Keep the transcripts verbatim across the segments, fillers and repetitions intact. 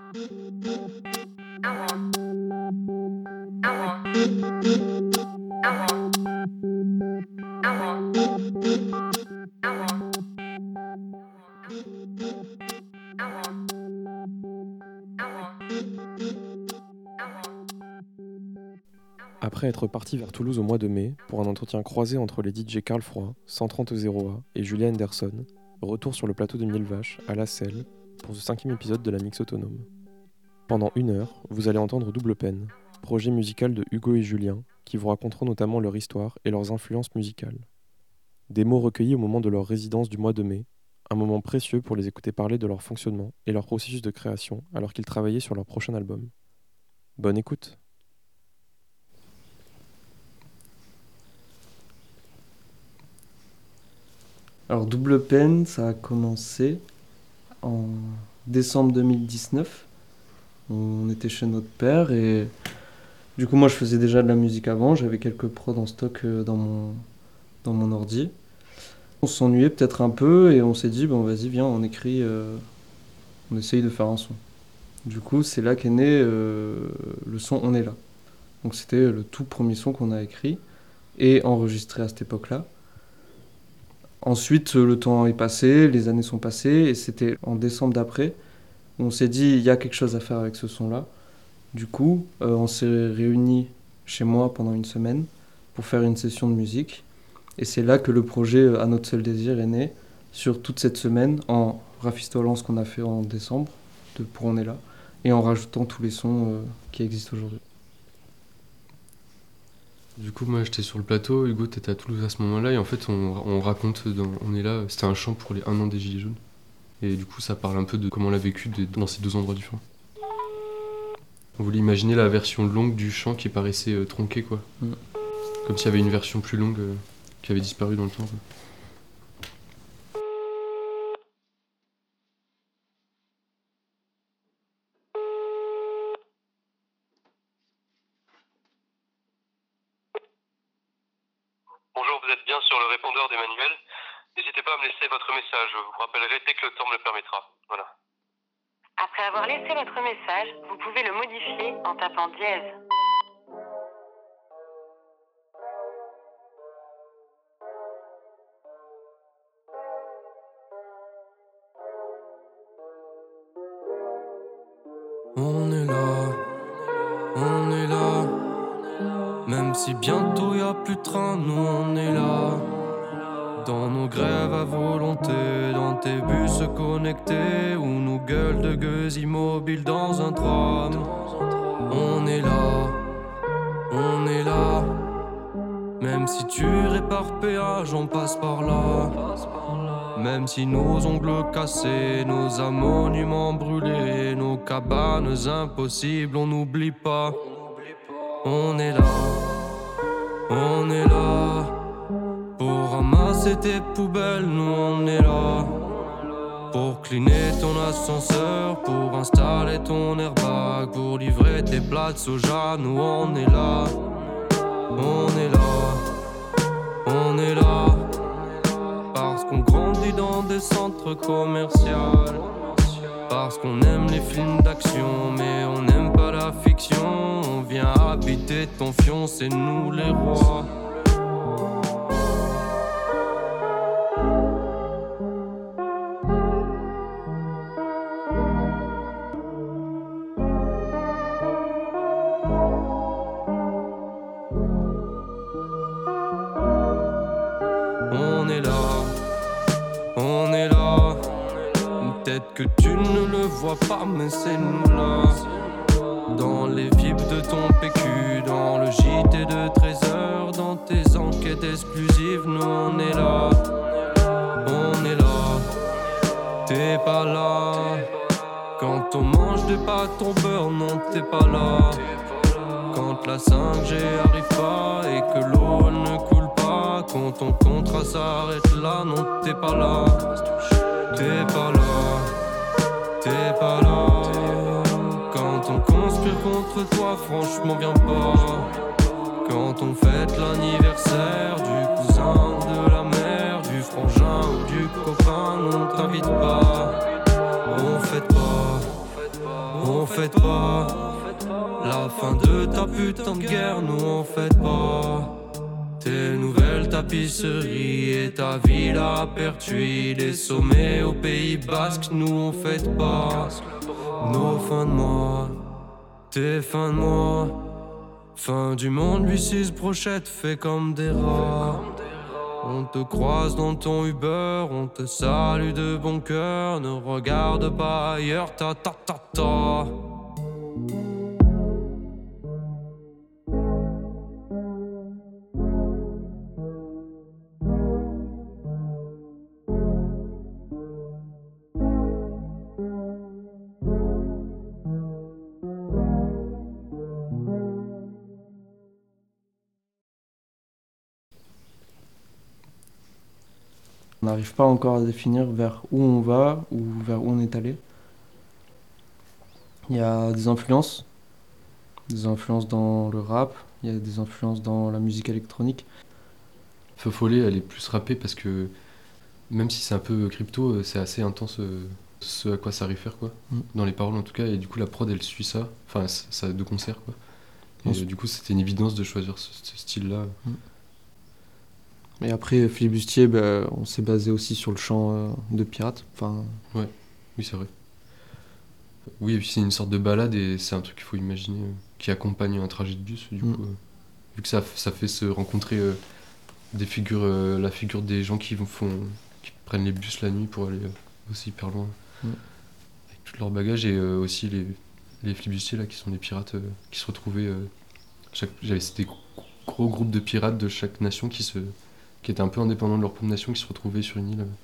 Après être parti vers Toulouse au mois de mai pour un entretien croisé entre les D J Carl Froid, cent trente zéro A et Julia Henderson, retour sur le plateau de Mille Vaches, à La Selle, pour ce cinquième épisode de la Mix Autonome. Pendant une heure, vous allez entendre Double Peine, projet musical de Hugo et Julien, qui vous raconteront notamment leur histoire et leurs influences musicales. Des mots recueillis au moment de leur résidence du mois de mai, un moment précieux pour les écouter parler de leur fonctionnement et leur processus de création alors qu'ils travaillaient sur leur prochain album. Bonne écoute! Alors Double Peine, ça a commencé en décembre deux mille dix-neuf. On était chez notre père et du coup moi je faisais déjà de la musique avant, j'avais quelques prods en stock dans mon, dans mon ordi. On s'ennuyait peut-être un peu et on s'est dit bon vas-y viens on écrit, euh, on essaye de faire un son. Du coup c'est là qu'est né euh, le son On est là. Donc c'était le tout premier son qu'on a écrit et enregistré à cette époque-là. Ensuite, le temps est passé, les années sont passées, et c'était en décembre d'après où on s'est dit il y a quelque chose à faire avec ce son-là. Du coup, euh, on s'est réunis chez moi pendant une semaine pour faire une session de musique. Et c'est là que le projet À notre seul désir est né, sur toute cette semaine, en rafistolant ce qu'on a fait en décembre, de pour On est là, et en rajoutant tous les sons euh, qui existent aujourd'hui. Du coup, moi j'étais sur le plateau, Hugo t'étais à Toulouse à ce moment-là, et en fait on, on raconte, dans, on est là, c'était un chant pour les un an des Gilets jaunes. Et du coup ça parle un peu de comment on l'a vécu de, dans ces deux endroits différents. On voulait imaginer la version longue du chant qui paraissait euh, tronquée quoi. Mm. Comme s'il y avait une version plus longue euh, qui avait disparu dans le temps quoi. Bonjour, vous êtes bien sur le répondeur d'Emmanuel. N'hésitez pas à me laisser votre message, je vous rappellerai dès que le temps me le permettra. Voilà. Après avoir laissé votre message, vous pouvez le modifier en tapant dièse. On est là, on est là. Même si bientôt y a plus de train, nous on est là. Dans nos grèves à volonté, dans tes bus connectés, ou nos gueules de gueux immobiles dans un tram. On est là, on est là. Même si tu répares péage, on passe par là. Même si nos ongles cassés, nos monuments brûlés, nos cabanes impossibles, on n'oublie pas. On est là, on est là. Pour ramasser tes poubelles, nous on est là. Pour cleaner ton ascenseur, pour installer ton airbag, pour livrer tes plats de soja, nous on est là. On est là, on est là. Parce qu'on grandit dans des centres commerciaux. Parce qu'on aime les films d'action, mais on n'aime pas la fiction. On vient habiter ton fion, c'est nous les rois. On est là, on est là. Peut-être que tu ne le vois pas, mais c'est nous là. Dans les vibes de ton P Q, dans le J T de trésor, dans tes enquêtes exclusives, nous on est là. On est là, t'es pas là. Quand on mange des pâtes au beurre, non t'es pas là. Quand la cinq G arrive pas et que l'eau ne coule pas, quand ton contrat s'arrête là, non t'es pas là. T'es pas là, t'es pas là. Quand on conspire contre toi, franchement viens pas. Quand on fête l'anniversaire du cousin de la mère, du frangin ou du copain, on t'invite pas. On fête pas, on fête pas la fin de ta putain de guerre, nous on fête pas tes nouvelles tapisseries et ta villa à Pertuis, les sommets au Pays Basque, nous on fête pas nos fins de mois, tes fins de mois. Fin du monde, lui six brochettes fait comme des rats. On te croise dans ton Uber, on te salue de bon cœur. Ne regarde pas ailleurs, ta ta ta ta. On n'arrive pas encore à définir vers où on va ou vers où on est allé. Il y a des influences, des influences dans le rap, il y a des influences dans la musique électronique. Feu Follet, elle est plus rappée parce que même si c'est un peu crypto, c'est assez intense euh, ce à quoi ça réfère, quoi. Mm. Dans les paroles en tout cas, et du coup la prod elle suit ça, enfin c- ça de concert, quoi. Et Ensuite- euh, du coup c'était une évidence de choisir ce, ce style-là. Et après, Flibustier, bah, on s'est basé aussi sur le chant euh, de Pirate. Enfin, Oui, c'est vrai. Oui, et puis c'est une sorte de balade et c'est un truc qu'il faut imaginer euh, qui accompagne un trajet de bus, du Mm. coup. euh, vu que ça, f- ça fait se rencontrer euh, des figures, euh, la figure des gens qui vont font, qui prennent les bus la nuit pour aller euh, aussi hyper loin Mm. avec tout leur bagage et euh, aussi les, les flibustiers là qui sont des pirates euh, qui se retrouvaient. euh, chaque, j'avais c'était gros, gros groupes de pirates de chaque nation qui se, qui étaient un peu indépendants de leur propre nation qui se retrouvaient sur une île. euh.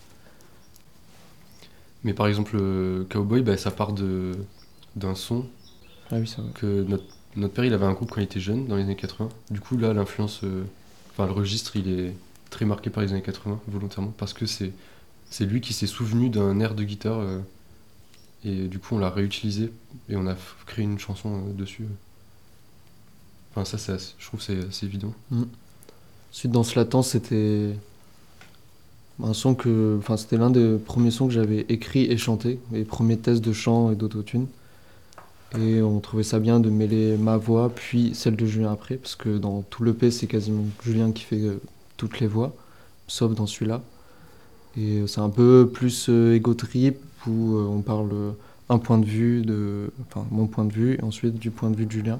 Mais par exemple, euh, Cowboy, bah, ça part de, d'un son ah oui, ça va. que notre, notre père il avait un groupe quand il était jeune, dans les années quatre-vingts. Du coup, là, l'influence, euh, enfin, le registre, il est très marqué par les années quatre-vingts, volontairement, parce que c'est, c'est lui qui s'est souvenu d'un air de guitare, euh, et du coup, on l'a réutilisé, et on a f- créé une chanson euh, dessus. Enfin, ça, c'est assez- je trouve que c'est assez évident. Ensuite, dans Slatan, c'était un son que, enfin, c'était l'un des premiers sons que j'avais écrit et chanté, les premiers tests de chant et d'autotune. Et on trouvait ça bien de mêler ma voix puis celle de Julien après, parce que dans tout l'E P, c'est quasiment Julien qui fait euh, toutes les voix, sauf dans celui-là. Et euh, c'est un peu plus euh, ego trip où euh, on parle euh, un point de vue de, enfin, mon point de vue, et ensuite du point de vue de Julien.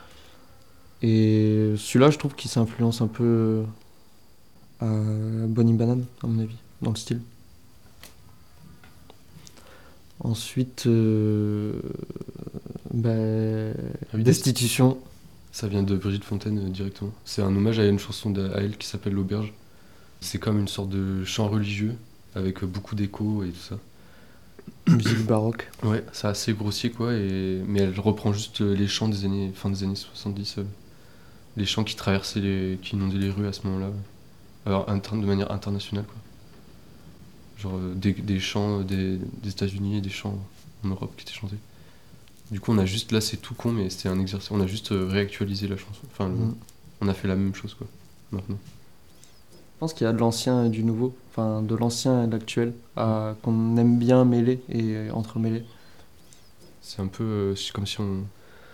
Et celui-là, je trouve qu'il s'influence un peu à Bonnie Banane, à mon avis, dans le style. Ensuite, euh, ben, Ah oui, Destitution. Ça vient de Brigitte Fontaine euh, directement. C'est un hommage à une chanson d'à- à elle qui s'appelle L'Auberge. C'est comme une sorte de chant religieux avec euh, beaucoup d'échos et tout ça. Musique baroque. Ouais, c'est assez grossier quoi, et... mais elle reprend juste euh, les chants des années, fin des années soixante-dix, euh, les chants qui traversaient, les... qui inondaient les rues à ce moment-là. Alors inter- de manière internationale quoi. Genre euh, des, des chants euh, des, des États-Unis et des chants en Europe qui étaient chantés. Du coup, on a juste, là c'est tout con, mais c'était un exercice, on a juste euh, réactualisé la chanson. Enfin, le- Mm. on a fait la même chose quoi, maintenant. Je pense qu'il y a de l'ancien et du nouveau, enfin de l'ancien et de l'actuel, à- qu'on aime bien mêler et entremêler. C'est un peu euh, c'est comme si on,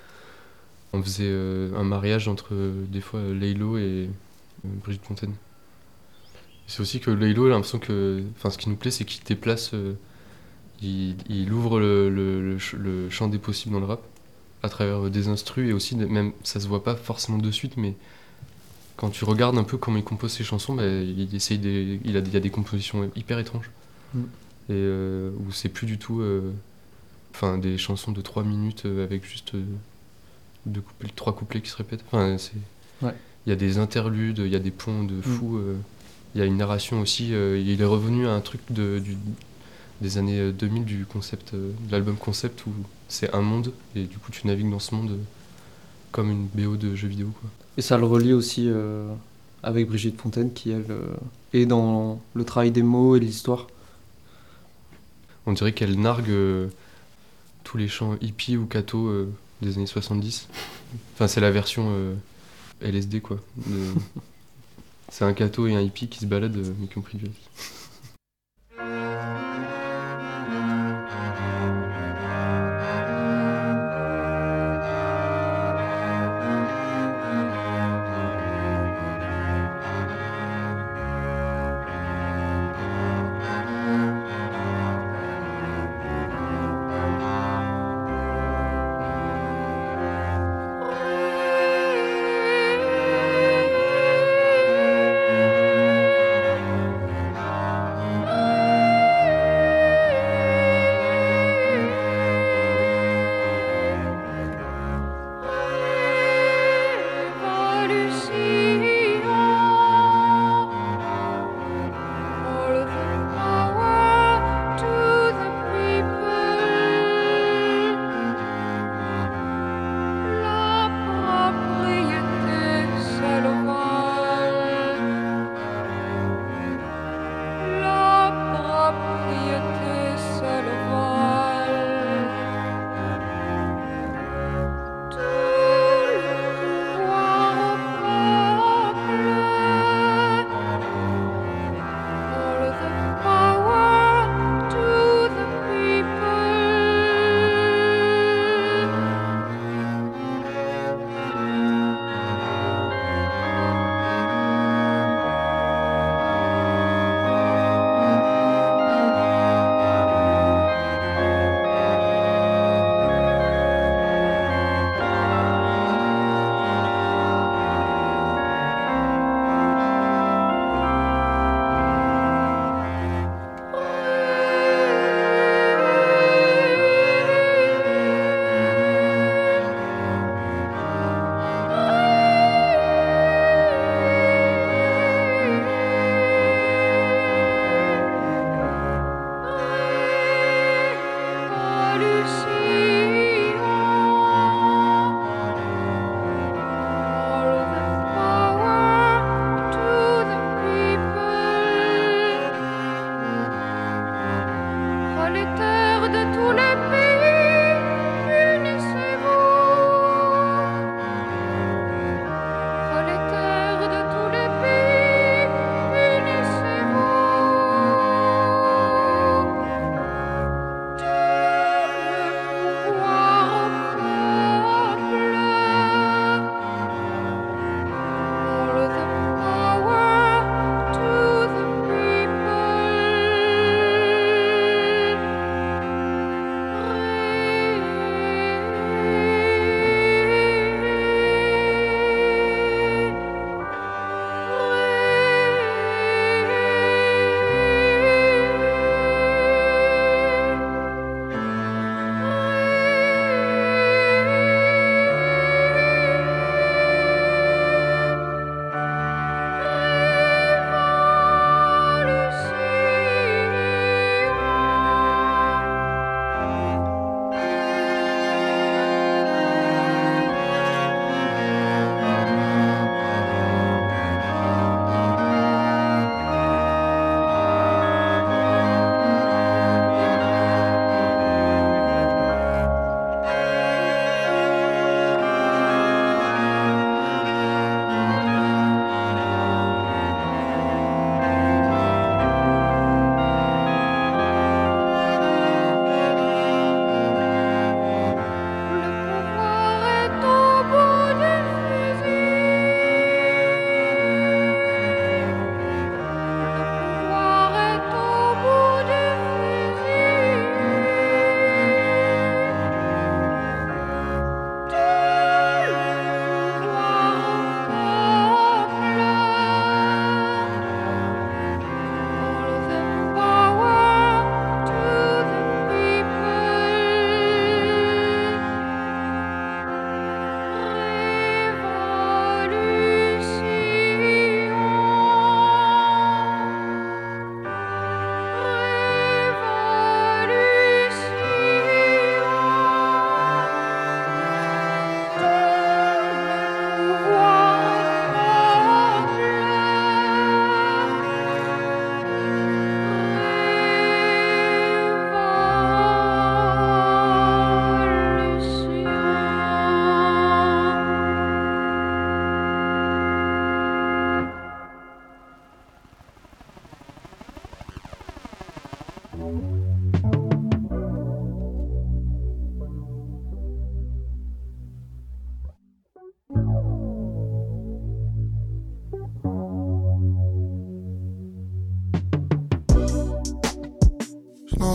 on faisait euh, un mariage entre euh, des fois euh, Laylo et euh, Brigitte Fontaine. Et c'est aussi que Laylo, j'ai l'impression que. Enfin, ce qui nous plaît, c'est qu'il déplace. euh, il, il ouvre le, le, le ch- le champ des possibles dans le rap à travers euh, des instrus et aussi, de- même ça se voit pas forcément de suite, mais quand tu regardes un peu comment il compose ses chansons, bah, il essaye des, il, a, il y a des compositions hyper étranges. Mm. Et euh, où c'est plus du tout. euh, Enfin, des chansons de trois minutes euh, avec juste euh, deux couplets, trois couplets qui se répètent. Enfin, c'est. Ouais. Il y a des interludes, il y a des ponts de fou. euh, Il y a une narration aussi. euh, il est revenu à un truc de, du, des années euh, deux mille du concept, euh, de l'album concept où c'est un monde et du coup tu navigues dans ce monde euh, comme une B O de jeu vidéo quoi. Et ça le relie aussi euh, avec Brigitte Fontaine qui, elle, euh, est dans le travail des mots et de l'histoire. On dirait qu'elle nargue euh, tous les chants hippie ou catho euh, des années soixante-dix. Enfin, c'est la version euh, L S D quoi. De- C'est un catho et un hippie qui se baladent euh, mais qui ont pris du L S D.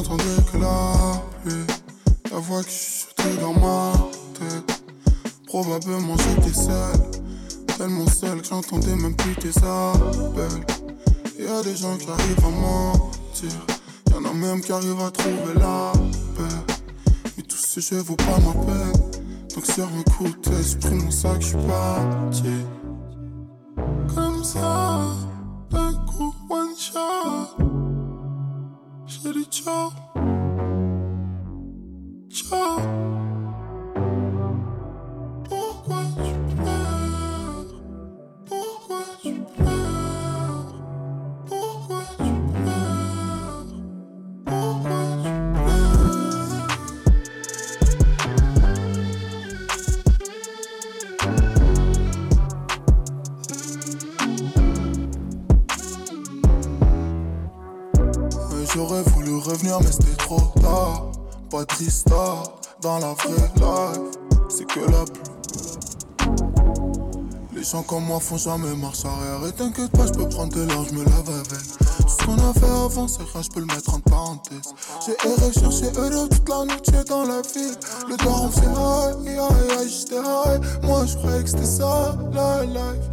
j'entendais que la pluie. La voix qui chuchotait dans ma tête. Probablement j'étais seul, tellement seul que j'entendais même plus tes appels. Y'a des gens qui arrivent à mentir, y'en a même qui arrivent à trouver la paix. Mais tout ce jeu vaut pas ma peine, donc sur un coup de tête, j'prends mon sac, j'suis parti. Comme ça, d'un coup, one shot. J'ai dit ciao, ciao. Pourquoi tu pleures? Pourquoi tu pleures? Pourquoi tu pleures? Pourquoi tu pleures? J'aurais voulu revenir mais c'était trop tard. Pas triste dans la vraie life, c'est que la pluie. Les gens comme moi font jamais marche arrière. Et t'inquiète pas, j'peux prendre de l'or, j'me lave avec. Tout ce qu'on a fait avant c'est rien, j'peux le mettre en parenthèse. J'ai erré chercher heureux toute la nuit, j'étais dans la ville. Le daron fait high, high, high, j'étais high. Moi j'croyais que c'était ça, la life.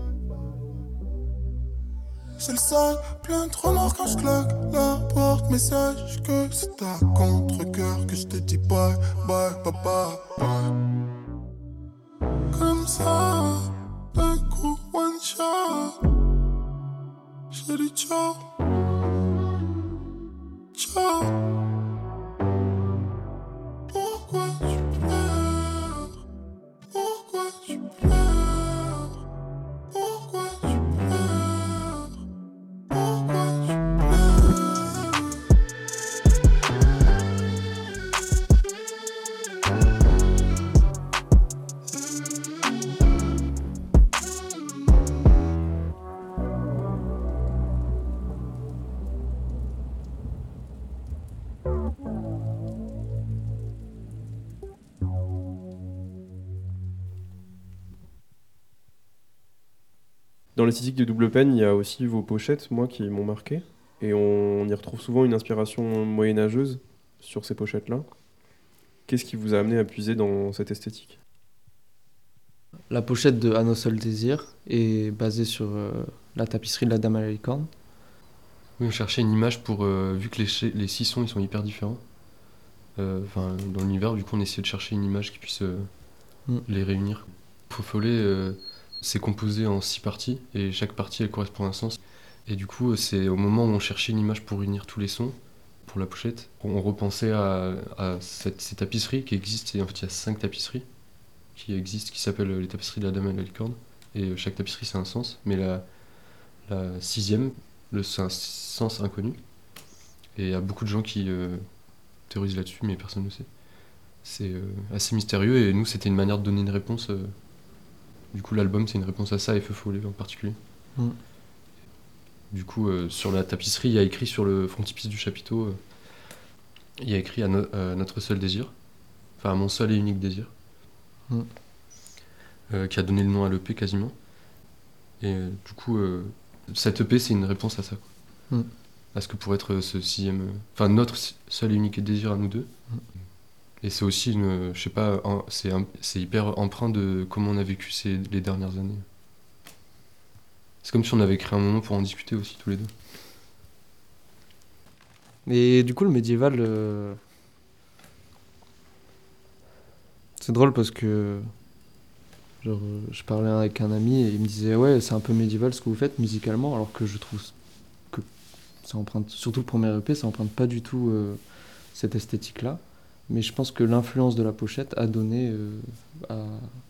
J'ai le sac plein de remords quand j'claque la porte. Mais sache que c'est à contre-cœur que j'te dis bye, bye, bye, bye, bye. Comme ça, d'un coup, one shot. J'ai dit ciao, ciao. Pourquoi tu pleures? Pourquoi tu pleures? Pourquoi tu pleures? Pourquoi tu pleures? Dans l'esthétique de Double Peine, il y a aussi vos pochettes, moi, qui m'ont marqué. Et on y retrouve souvent une inspiration moyenâgeuse sur ces pochettes-là. Qu'est-ce qui vous a amené à puiser dans cette esthétique ? La pochette de À nos seuls désirs est basée sur euh, la tapisserie de la Dame à la licorne. Oui, on cherchait une image pour... euh, vu que les, ch- les six sons, ils sont hyper différents. euh, Enfin, dans l'univers, du coup, on essayait de chercher une image qui puisse euh, Mm. les réunir. Faux Follet, euh, c'est composé en six parties, et chaque partie, elle correspond à un sens. Et du coup, c'est au moment où on cherchait une image pour unir tous les sons, pour la pochette, on repensait à, à cette, ces tapisseries qui existent. Et en fait, il y a cinq tapisseries qui existent, qui s'appellent les tapisseries de la Dame à la licorne. Et chaque tapisserie, c'est un sens. Mais la, la sixième, le, c'est un sens inconnu. Et il y a beaucoup de gens qui euh, théorisent là-dessus, mais personne ne le sait. C'est euh, assez mystérieux, et nous, c'était une manière de donner une réponse. Euh, du coup, l'album, c'est une réponse à ça, et Feu Follet en particulier. Mm. Du coup, euh, sur la tapisserie, il y a écrit sur le frontispice du chapiteau, euh, il y a écrit à, no- à notre seul désir, enfin à mon seul et unique désir, Mm. euh, qui a donné le nom à l'E P quasiment. Et euh, du coup, euh, cette E P, c'est une réponse à ça, quoi. Mm. À ce que pourrait être ce sixième, euh, enfin notre si- seul et unique désir à nous deux. Mm. Et c'est aussi une, je sais pas, un- c'est, un- c'est hyper empreint de comment on a vécu ces, les dernières années. C'est comme si on avait créé un moment pour en discuter aussi tous les deux. Et du coup, le médiéval, euh, c'est drôle parce que genre, euh, je parlais avec un ami et il me disait ouais, c'est un peu médiéval ce que vous faites musicalement, alors que je trouve que ça emprunte, surtout le premier E P, ça emprunte pas du tout euh, cette esthétique-là. Mais je pense que l'influence de la pochette a donné euh, à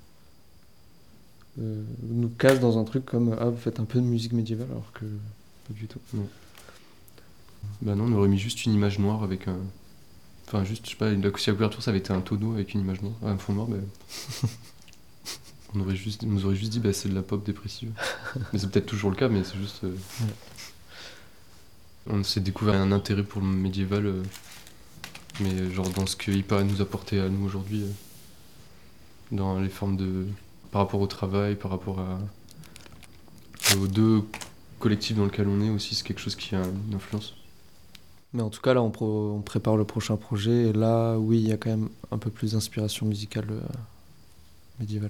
euh, nous cache dans un truc comme ah, vous faites un peu de musique médiévale, alors que pas du tout. Bah non, on aurait mis juste une image noire avec un. Enfin, juste, je sais pas, une- si la couverture ça avait été un tonneau avec une image noire, un fond noir, bah. on, aurait juste, on nous aurait juste dit, bah c'est de la pop dépressive. Mais c'est peut-être toujours le cas, mais c'est juste. euh, Ouais. On s'est découvert un intérêt pour le médiéval, euh, mais genre dans ce qu'il peut nous apporter à nous aujourd'hui, euh, dans les formes de. Par rapport au travail, par rapport à. aux deux collectifs dans lesquels on est aussi, c'est quelque chose qui a une influence. Mais en tout cas, là, on, pro- on prépare le prochain projet. Et là, oui, il y a quand même un peu plus d'inspiration musicale euh, médiévale.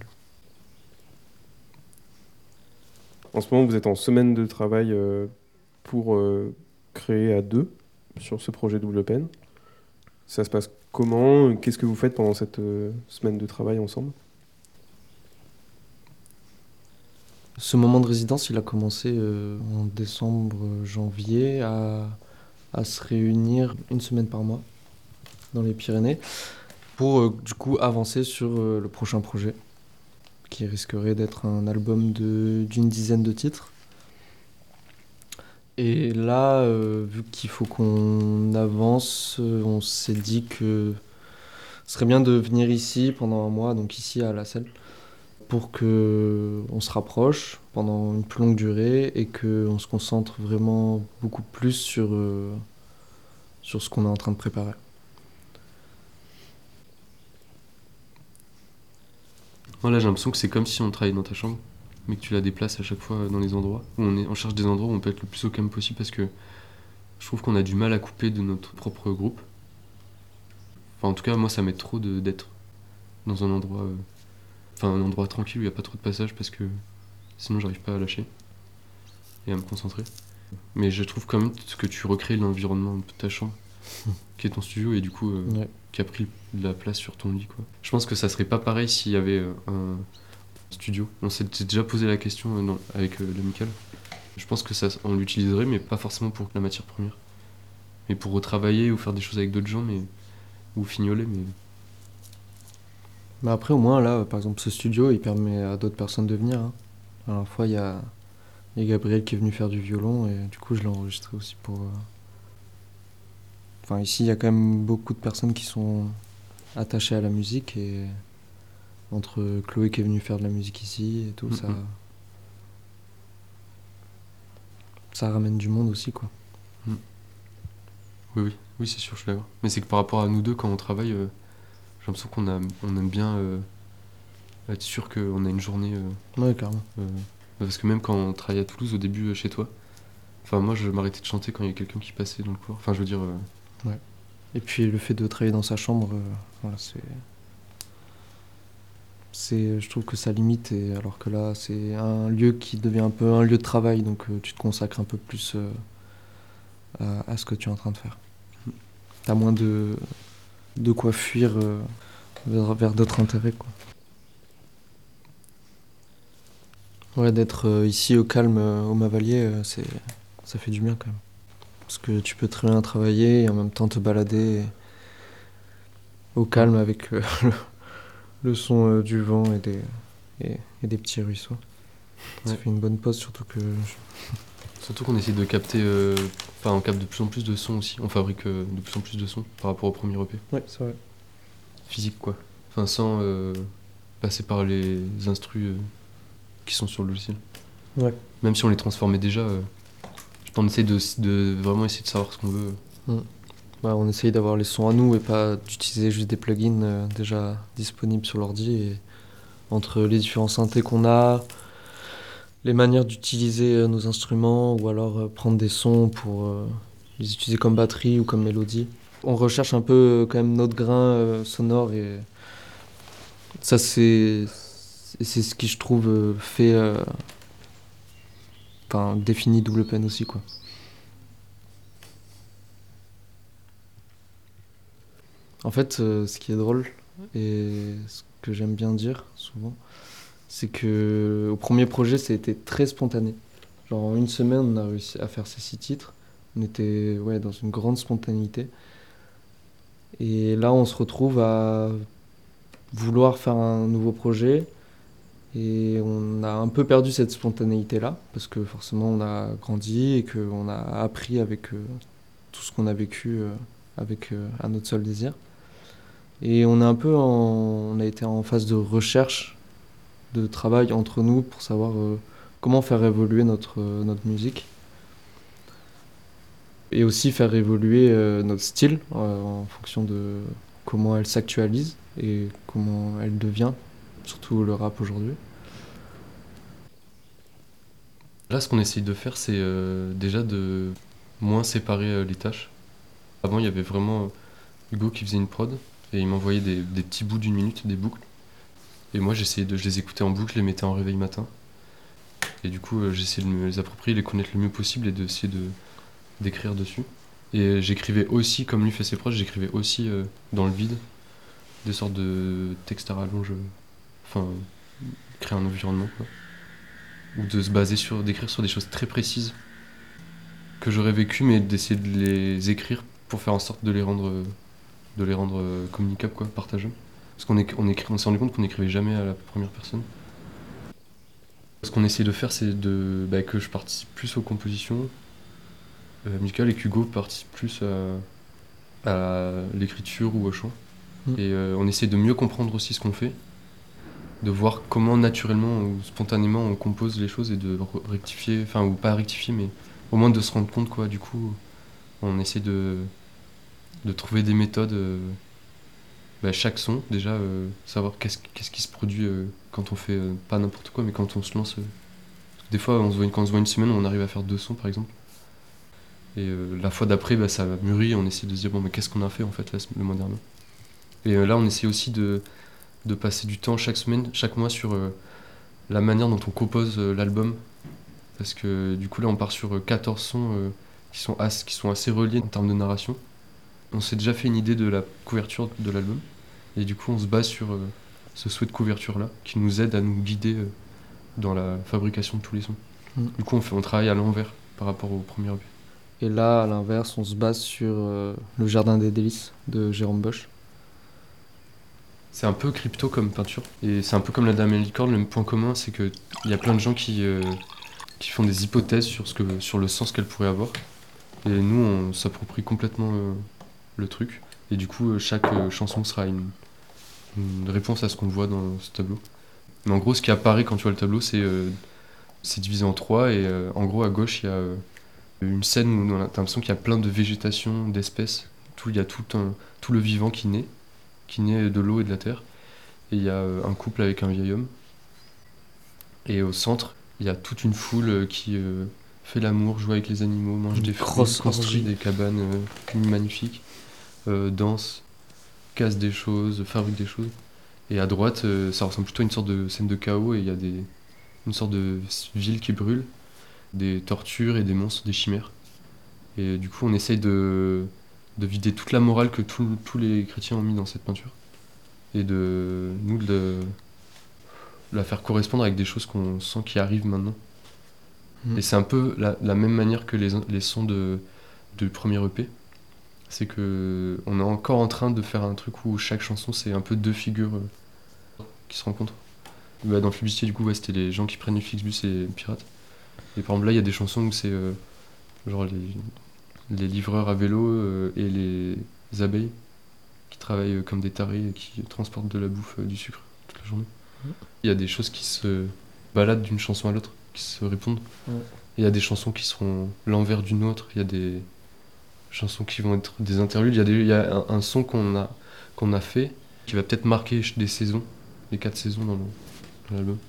En ce moment, vous êtes en semaine de travail euh, pour euh, créer à deux sur ce projet Double Peine. Ça se passe comment? Qu'est-ce que vous faites pendant cette euh, semaine de travail ensemble? Ce moment de résidence, il a commencé euh, en décembre, euh, janvier, à, à se réunir une semaine par mois dans les Pyrénées pour euh, du coup avancer sur euh, le prochain projet qui risquerait d'être un album de, d'une dizaine de titres. Et là, euh, vu qu'il faut qu'on avance, euh, on s'est dit que ce serait bien de venir ici pendant un mois, donc ici à La Selle, pour qu'on se rapproche pendant une plus longue durée et qu'on se concentre vraiment beaucoup plus sur, euh, sur ce qu'on est en train de préparer. Moi, là, j'ai l'impression que c'est comme si on travaillait dans ta chambre, mais que tu la déplaces à chaque fois dans les endroits. Où on, est, on cherche des endroits où on peut être le plus au calme possible parce que je trouve qu'on a du mal à couper de notre propre groupe. Enfin, en tout cas, moi, ça m'aide trop de, d'être dans un endroit, euh, enfin, un endroit tranquille où il n'y a pas trop de passage parce que sinon, j'arrive pas à lâcher et à me concentrer. Mais je trouve quand même que tu recrées l'environnement de ta chambre, qui est ton studio et du coup, euh, Ouais. qui a pris de la place sur ton lit, quoi. Je pense que ça serait pas pareil s'il y avait euh, un studio. On s'est déjà posé la question euh, non, avec euh, l'amical. Je pense que ça, on l'utiliserait, mais pas forcément pour la matière première. Mais pour retravailler ou faire des choses avec d'autres gens, mais ou fignoler, mais Mais après, au moins, là, par exemple, ce studio, il permet à d'autres personnes de venir. Hein. La dernière fois, il y a, il y a Gabriel qui est venu faire du violon et du coup, je l'ai enregistré aussi pour. euh, Enfin, ici, il y a quand même beaucoup de personnes qui sont attachées à la musique et entre Chloé qui est venue faire de la musique ici et tout, ça. Mhm. Ça ramène du monde aussi, quoi. oui, oui, oui, c'est sûr, je suis d'accord. Mais c'est que par rapport à nous deux, quand on travaille, euh, j'ai l'impression qu'on a, on aime bien euh, être sûr qu'on a une journée. euh, Ouais, carrément. euh, parce que même quand on travaillait à Toulouse au début euh, chez toi, enfin moi je m'arrêtais de chanter quand il y a quelqu'un qui passait dans le couloir. Enfin je veux dire. euh, Et puis le fait de travailler dans sa chambre, euh, voilà, c'est. C'est, je trouve que ça limite, et alors que là, c'est un lieu qui devient un peu un lieu de travail, donc euh, tu te consacres un peu plus euh, à, à ce que tu es en train de faire. T'as moins de, de quoi fuir euh, vers, vers d'autres intérêts, quoi. Ouais, d'être euh, ici au calme, euh, au Mavalier, euh, c'est, ça fait du bien quand même. Parce que tu peux très bien travailler et en même temps te balader au calme avec euh, le, le son euh, du vent et des, et, et des petits ruisseaux. Ça Ouais. fait une bonne pause, surtout que je- Surtout qu'on essaie de capter. euh, Enfin on capte de plus en plus de sons aussi. On fabrique euh, de plus en plus de sons par rapport au premier E P. Ouais, c'est vrai. Physique quoi. Enfin sans euh, passer par les instrus euh, qui sont sur le logiciel. Ouais. Même si on les transformait déjà, euh, on essaie de, de vraiment essayer de savoir ce qu'on veut. Ouais, on essaye d'avoir les sons à nous et pas d'utiliser juste des plugins euh, déjà disponibles sur l'ordi. Et entre les différents synthés qu'on a, les manières d'utiliser euh, nos instruments ou alors euh, prendre des sons pour euh, les utiliser comme batterie ou comme mélodie. On recherche un peu euh, quand même notre grain euh, sonore et ça c'est c'est ce qui je trouve euh, fait euh, enfin définit Double Peine aussi quoi. En fait, euh, ce qui est drôle et ce que j'aime bien dire souvent, c'est que au premier projet, ça a été très spontané. Genre en une semaine, on a réussi à faire ces six titres. On était ouais, dans une grande spontanéité. Et là, on se retrouve à vouloir faire un nouveau projet. Et on a un peu perdu cette spontanéité-là, parce que forcément, on a grandi et qu'on a appris avec euh, tout ce qu'on a vécu euh, avec euh, Un autre seul désir. Et on est un peu en, on a été en phase de recherche, de travail entre nous pour savoir euh, comment faire évoluer notre, euh, notre musique. Et aussi faire évoluer euh, notre style euh, en fonction de comment elle s'actualise et comment elle devient, surtout le rap aujourd'hui. Là, ce qu'on essaye de faire, c'est euh, déjà de moins séparer euh, les tâches. Avant, il y avait vraiment Hugo qui faisait une prod et il m'envoyait des, des petits bouts d'une minute, des boucles. Et moi, j'essayais de je les écoutais en boucle, je les mettais en réveil matin. Et du coup, euh, j'essayais de me les approprier, les connaître le mieux possible et d'essayer de, d'écrire dessus. Et j'écrivais aussi, comme lui fait ses prods, j'écrivais aussi euh, dans le vide des sortes de textes à rallonge, euh, enfin, créer un environnement, quoi. Ou de se baser sur, d'écrire sur des choses très précises que j'aurais vécues, mais d'essayer de les écrire pour faire en sorte de les rendre, euh, de les rendre euh, communicables, quoi, partageables. Parce qu'on écrit, on, écrit, on s'est rendu compte qu'on n'écrivait jamais à la première personne. Ce qu'on essaie de faire, c'est de, bah, que je participe plus aux compositions euh, musicales et qu'Hugo participe plus à, à l'écriture ou au chant. Mm. Et euh, on essaie de mieux comprendre aussi ce qu'on fait, de voir comment naturellement ou spontanément on compose les choses et de rectifier, enfin ou pas rectifier, mais au moins de se rendre compte, quoi. Du coup, on essaie de, de trouver des méthodes. Euh, bah, chaque son, déjà, euh, savoir qu'est-ce, qu'est-ce qui se produit euh, quand on fait euh, pas n'importe quoi, mais quand on se lance. Euh, des fois, on se voit une, quand on se voit une semaine, on arrive à faire deux sons, par exemple. Et euh, la fois d'après, bah, ça mûrit, on essaie de se dire, bon, mais qu'est-ce qu'on a fait en fait là, le mois dernier. Et euh, là, on essaie aussi de, de passer du temps chaque semaine, chaque mois sur euh, la manière dont on compose euh, l'album. Parce que du coup, là, on part sur euh, quatorze sons euh, qui, sont as, qui sont assez reliés en termes de narration. On s'est déjà fait une idée de la couverture de l'album. Et du coup, on se base sur euh, ce souhait de couverture-là, qui nous aide à nous guider euh, dans la fabrication de tous les sons. Mmh. Du coup, on, fait, on travaille à l'envers par rapport au premier E P. Et là, à l'inverse, on se base sur euh, Le Jardin des Délices de Jérôme Bosch. C'est un peu crypto comme peinture. Et c'est un peu comme La Dame et la Licorne. Le point commun, c'est qu'il y a plein de gens qui, euh, qui font des hypothèses sur, ce que, sur le sens qu'elle pourrait avoir. Et nous, on s'approprie complètement euh, le truc. Et du coup, chaque euh, chanson sera une, une réponse à ce qu'on voit dans ce tableau. Mais en gros, ce qui apparaît quand tu vois le tableau, c'est, euh, c'est divisé en trois. Et euh, en gros, à gauche, il y a euh, une scène où t'as l'impression qu'il y a plein de végétation, d'espèces. Tout, il y a tout, un, tout le vivant qui naît, qui naît de l'eau et de la terre. Et il y a euh, un couple avec un vieil homme. Et au centre, il y a toute une foule qui euh, fait l'amour, joue avec les animaux, mange des fruits, construit des cabanes euh, magnifiques, euh, danse, casse des choses, fabrique des choses. Et à droite, euh, ça ressemble plutôt à une sorte de scène de chaos et il y a des, une sorte de ville qui brûle, des tortures et des monstres, des chimères. Et du coup, on essaye de, de vider toute la morale que tous les chrétiens ont mis dans cette peinture. Et de nous de la faire correspondre avec des choses qu'on sent qui arrivent maintenant. Mmh. Et c'est un peu la, la même manière que les, les sons de, du premier E P. C'est que on est encore en train de faire un truc où chaque chanson c'est un peu deux figures euh, qui se rencontrent. Bah, dans Flixbus, du coup, ouais, c'était les gens qui prennent les Flixbus et les pirates. Et par exemple là, il y a des chansons où c'est euh, genre les, les livreurs à vélo euh, et les abeilles qui travaillent euh, comme des tarés et qui transportent de la bouffe, euh, du sucre toute la journée. Mmh. Il y a des choses qui se baladent d'une chanson à l'autre, qui se répondent. Mmh. Il y a des chansons qui seront l'envers d'une autre. Il y a des chansons qui vont être des interludes. Il y a, des, il y a un, un son qu'on a, qu'on a fait qui va peut-être marquer des saisons, les quatre saisons dans, le, dans l'album.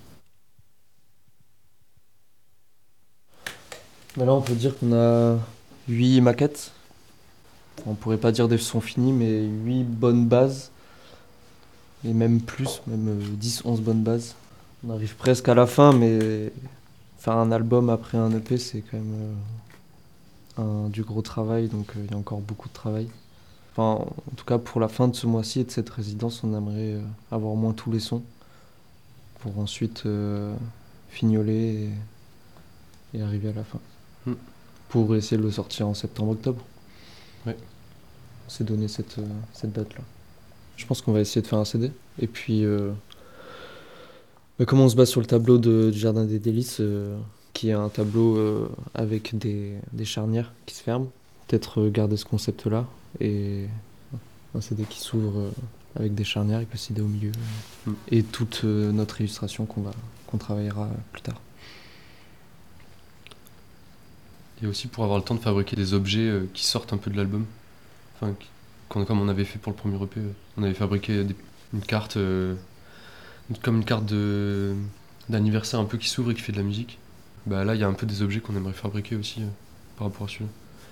Mais là, on peut dire qu'on a huit maquettes. On pourrait pas dire des sons finis, mais huit bonnes bases. Et même plus, même dix onze bonnes bases. On arrive presque à la fin, mais faire un album après un E P, c'est quand même un, du gros travail, donc il euh, y a encore beaucoup de travail. Enfin, en tout cas, pour la fin de ce mois-ci et de cette résidence, on aimerait euh, avoir au moins tous les sons pour ensuite euh, fignoler et, et arriver à la fin. Mm. Pour essayer de le sortir en septembre-octobre. Ouais. On s'est donné cette, euh, cette date-là. Je pense qu'on va essayer de faire un C D. Et puis, euh, bah, comme on se base sur le tableau de, du Jardin des Délices, euh, qui est un tableau euh, avec des, des charnières qui se ferment, peut-être euh, garder ce concept-là. Et un C D qui s'ouvre euh, avec des charnières avec le C D au milieu. Mm. Et toute euh, notre illustration qu'on, va, qu'on travaillera plus tard. Et aussi pour avoir le temps de fabriquer des objets euh, qui sortent un peu de l'album. Enfin, qui, comme on avait fait pour le premier E P, on avait fabriqué des, une carte, euh, comme une carte de, d'anniversaire un peu qui s'ouvre et qui fait de la musique. Bah là, il y a un peu des objets qu'on aimerait fabriquer aussi euh, par rapport à celui-là.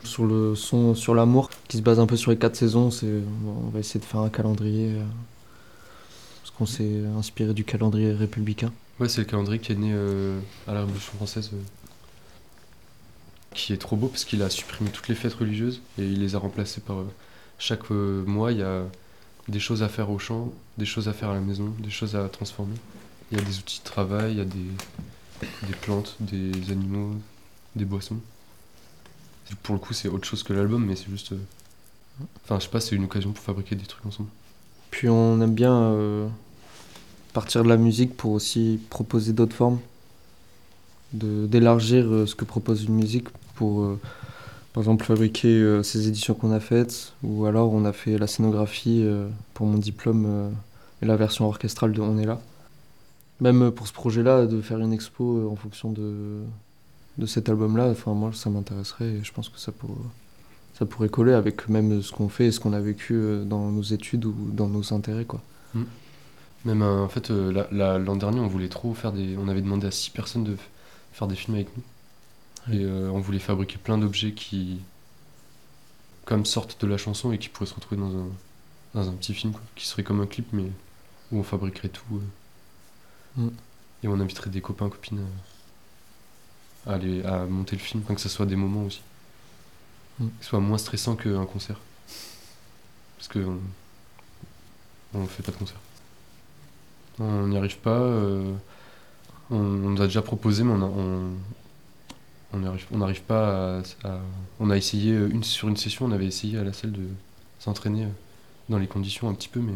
Sur le son sur l'amour, qui se base un peu sur les quatre saisons, c'est, on va essayer de faire un calendrier, euh, parce qu'on s'est inspiré du calendrier républicain. Ouais, c'est le calendrier qui est né euh, à la Révolution française, euh, qui est trop beau parce qu'il a supprimé toutes les fêtes religieuses et il les a remplacées par... euh, chaque euh, mois, il y a des choses à faire au champ, des choses à faire à la maison, des choses à transformer. Il y a des outils de travail, il y a des, des plantes, des animaux, des boissons. Pour le coup, c'est autre chose que l'album, mais c'est juste... euh, Enfin, je sais pas, c'est une occasion pour fabriquer des trucs ensemble. Puis on aime bien euh, partir de la musique pour aussi proposer d'autres formes, de, d'élargir euh, ce que propose une musique pour, euh, par exemple, fabriquer euh, ces éditions qu'on a faites, ou alors on a fait la scénographie euh, pour mon diplôme euh, et la version orchestrale de On est là. Même euh, pour ce projet-là, de faire une expo euh, en fonction de, de cet album-là, enfin moi ça m'intéresserait et je pense que ça pourrait... ça pourrait coller avec même ce qu'on fait et ce qu'on a vécu dans nos études ou dans nos intérêts, quoi. Mm. Même euh, en fait, euh, la- la- l'an dernier, on voulait trop faire des... On avait demandé à six personnes de f- faire des films avec nous. Et euh, on voulait fabriquer plein d'objets qui... comme sortent de la chanson et qui pourraient se retrouver dans un, dans un petit film, quoi. Qui serait comme un clip, mais où on fabriquerait tout. euh. Mm. Et on inviterait des copains, copines à, à aller, à monter le film, enfin, que ça soit des moments aussi. Mm. Que ce soit moins stressant qu'un concert. Parce que on, on fait pas de concert. On n'y arrive pas. euh, on, on nous a déjà proposé, mais on a- on on n'arrive on n'arrive pas à, à- On a essayé euh, une, sur une session, on avait essayé à la salle de s'entraîner euh, dans les conditions un petit peu, mais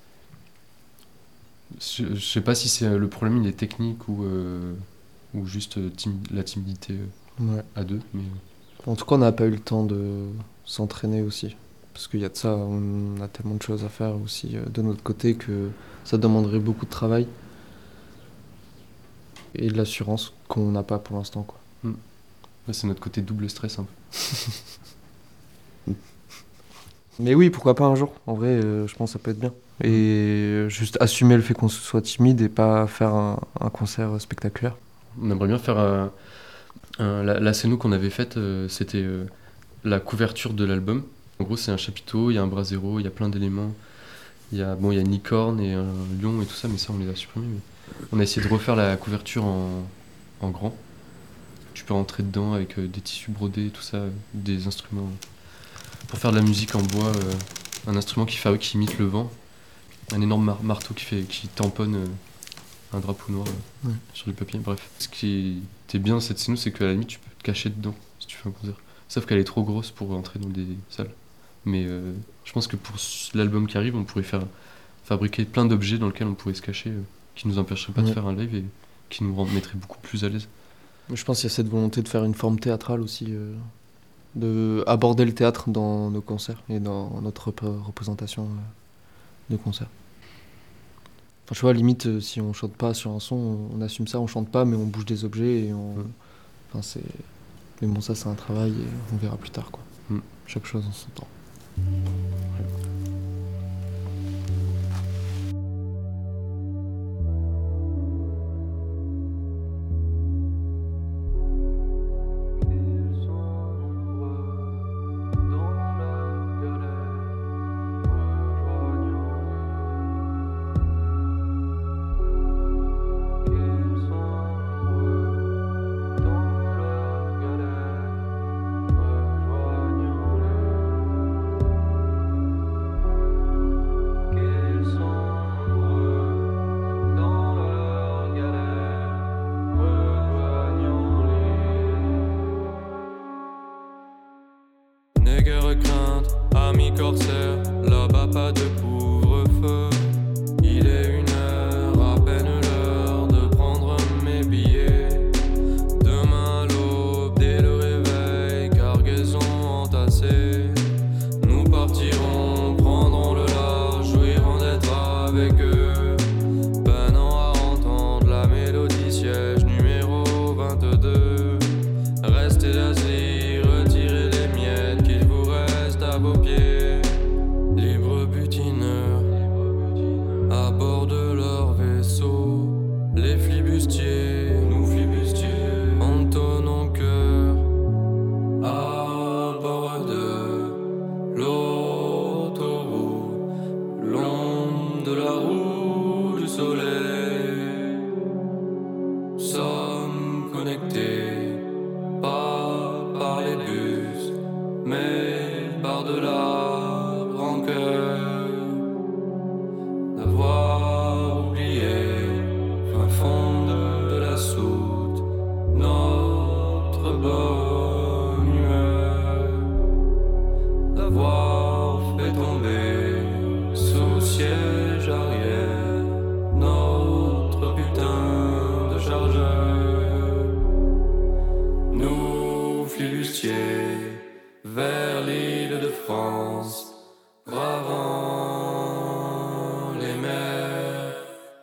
je, je sais pas si c'est euh, le problème, il est technique ou euh, ou juste euh, tim- la timidité euh, Ouais. à deux. Mais En tout cas, on n'a pas eu le temps de s'entraîner aussi. Parce qu'il y a de ça, on a tellement de choses à faire aussi euh, de notre côté que ça demanderait beaucoup de travail. Et de l'assurance qu'on n'a pas pour l'instant, quoi. là, c'est notre côté double stress un peu. Mais oui, pourquoi pas un jour. En vrai, euh, je pense que ça peut être bien. Et euh, juste assumer le fait qu'on soit timide et pas faire un, un concert spectaculaire. On aimerait bien faire un, un- la, la scéno qu'on avait faite, euh, c'était euh, la couverture de l'album. En gros, c'est un chapiteau, il y a un bras zéro, il y a plein d'éléments. Il y a, bon, il y a une licorne et un lion et tout ça, mais ça, on les a supprimés. Mais on a essayé de refaire la couverture en, en grand. Tu peux rentrer dedans avec euh, des tissus brodés, tout ça, euh, des instruments. Pour faire de la musique en bois, euh, un instrument qui, fait, qui imite le vent, un énorme mar- marteau qui, fait, qui tamponne euh, un drapeau noir euh, Ouais. sur du papier. Bref, ce qui était bien cette scène, c'est qu'à la limite, tu peux te cacher dedans si tu fais un concert. Sauf qu'elle est trop grosse pour entrer dans des salles. Mais euh, je pense que pour l'album qui arrive, on pourrait faire fabriquer plein d'objets dans lesquels on pourrait se cacher, euh, qui nous empêcheraient pas de Ouais. faire un live et qui nous rend- mettraient beaucoup plus à l'aise. Mais je pense qu'il y a cette volonté de faire une forme théâtrale aussi, euh, de aborder le théâtre dans nos concerts et dans notre rep- représentation euh, de concert. Enfin, tu vois, limite, euh, si on chante pas sur un son, on, on assume ça, on chante pas, mais on bouge des objets et on. Mm. Enfin, c'est. Mais bon, ça, c'est un travail et on verra plus tard, quoi. Mm. Chaque chose en son temps. soleil. Sommes connectés, pas par les bus, mais par de la rancœur. D'avoir oublié, fin fond de la soute, notre bonne humeur. D'avoir fait tomber sous siège arrière notre putain de chargeur. Nous flibustiers vers l'île de France, bravant les mers.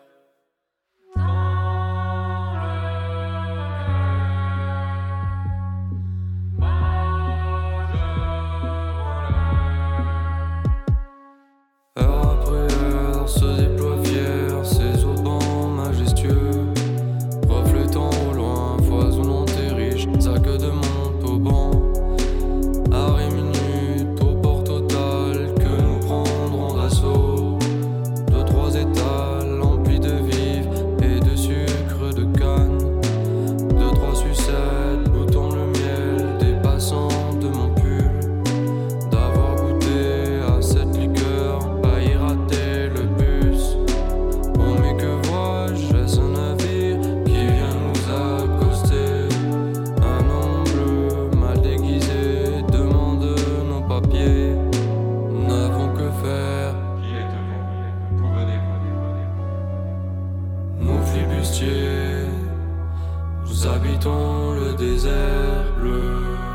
Heure après heure se déploie fier ces aubans majestueux, reflétant au loin, foisonnant et riche, sac de monte au banc. Arrêt minute au port total que nous prendrons d'assaut. Deux, trois étals emplis de vivres et de sucre de canne. Deux, trois sucettes goûtant le miel des passants de mon pull. D'avoir goûté à cette liqueur, pas y rater le bus. Oh mais que vois-je, est-ce un navire qui vient nous accoster? Un homme bleu mal déguisé demande nos papiers. Nous n'avons que faire. Qui êtes-vous? Venez, venez, venez. Nous flibustiers, nous habitons le désert bleu.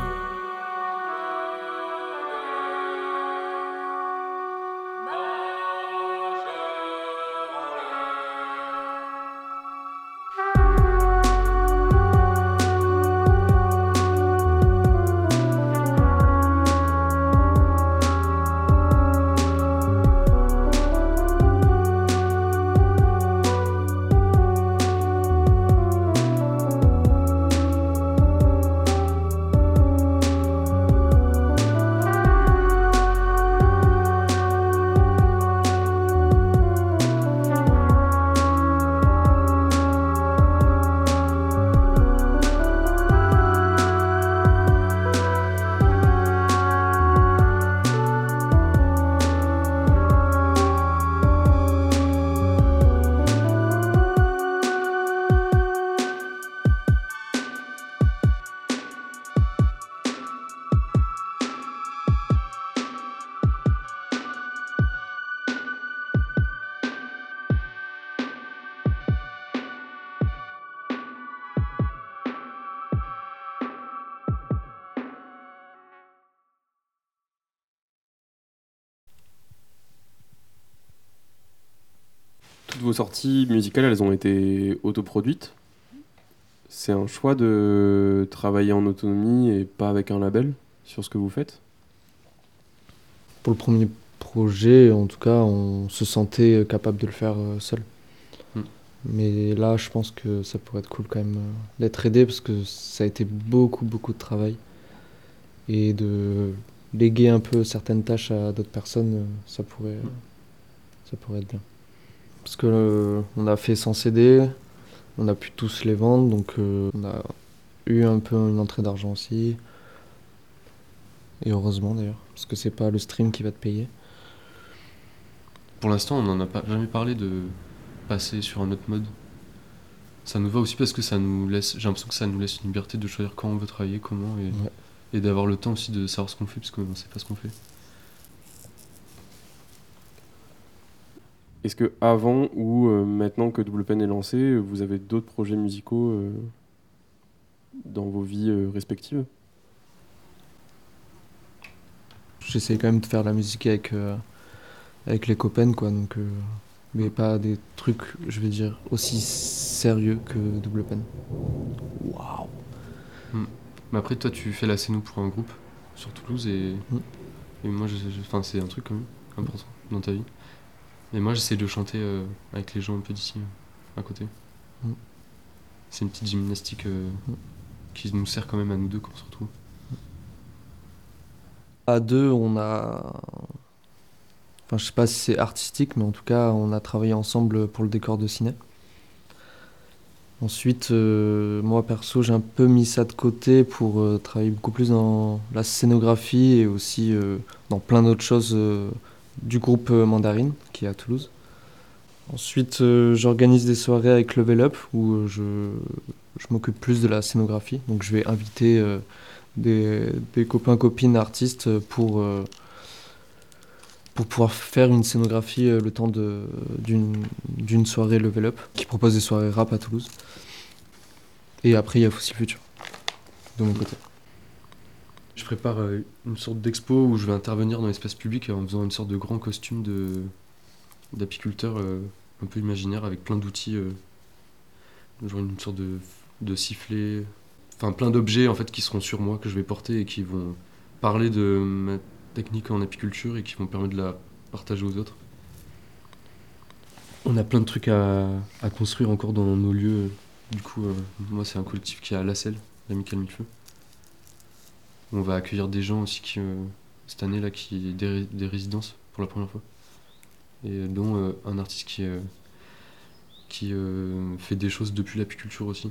Toutes vos sorties musicales, elles ont été autoproduites. C'est un choix de travailler en autonomie et pas avec un label sur ce que vous faites? Pour le premier projet, en tout cas, on se sentait capable de le faire euh, seul. Mm. Mais là, je pense que ça pourrait être cool quand même euh, d'être aidé parce que ça a été beaucoup, beaucoup de travail. Et de léguer un peu certaines tâches à d'autres personnes, euh, ça pourrait, euh, ça pourrait être bien. Parce que euh, on a fait cent C D, on a pu tous les vendre, donc euh, on a eu un peu une entrée d'argent aussi. Et heureusement d'ailleurs, parce que c'est pas le stream qui va te payer. Pour l'instant, on n'en a pas jamais parlé de passer sur un autre mode. Ça nous va aussi parce que ça nous laisse, j'ai l'impression que ça nous laisse une liberté de choisir quand on veut travailler, comment, et, Ouais. et d'avoir le temps aussi de savoir ce qu'on fait, parce qu'on ne sait pas ce qu'on fait. Est-ce que avant ou euh, maintenant que Double Pen est lancé, vous avez d'autres projets musicaux euh, dans vos vies euh, respectives? J'essaie quand même de faire de la musique avec, euh, avec les copains, quoi, donc, euh, mais pas des trucs, je vais dire, aussi sérieux que Double Pen. Waouh! Mais après, toi, tu fais la scène pour un groupe sur Toulouse et, Mm. et moi, je, je- enfin, c'est un truc quand même important dans ta vie. Et moi, j'essaie de chanter euh, avec les gens un peu d'ici, euh, à côté. Mm. C'est une petite gymnastique euh, Mm. qui nous sert quand même à nous deux quand on se retrouve. À deux, on a, Enfin, je sais pas si c'est artistique, mais en tout cas, on a travaillé ensemble pour le décor de ciné. Ensuite, euh, moi perso, j'ai un peu mis ça de côté pour euh, travailler beaucoup plus dans la scénographie et aussi euh, dans plein d'autres choses euh, du groupe euh, Mandarine, qui est à Toulouse. Ensuite, euh, j'organise des soirées avec Level Up où euh, je, je m'occupe plus de la scénographie. Donc, je vais inviter euh, des, des copains, copines, artistes pour, euh, pour pouvoir faire une scénographie euh, le temps de, d'une, d'une soirée Level Up qui propose des soirées rap à Toulouse. Et après, il y a Fossil Future, de mon côté. Je prépare euh, une sorte d'expo où je vais intervenir dans l'espace public en faisant une sorte de grand costume de, d'apiculteur euh, un peu imaginaire avec plein d'outils, euh, genre une sorte de, de sifflet, enfin plein d'objets en fait qui seront sur moi, que je vais porter et qui vont parler de ma technique en apiculture et qui vont permettre de la partager aux autres. On a plein de trucs à, à construire encore dans nos lieux. Du coup, euh, moi, c'est un collectif qui est à La Selle, l'Amical Millefeu. On va accueillir des gens aussi qui, euh, cette année là, qui des, des résidences pour la première fois, et dont euh, un artiste qui euh, qui euh, fait des choses depuis l'apiculture aussi.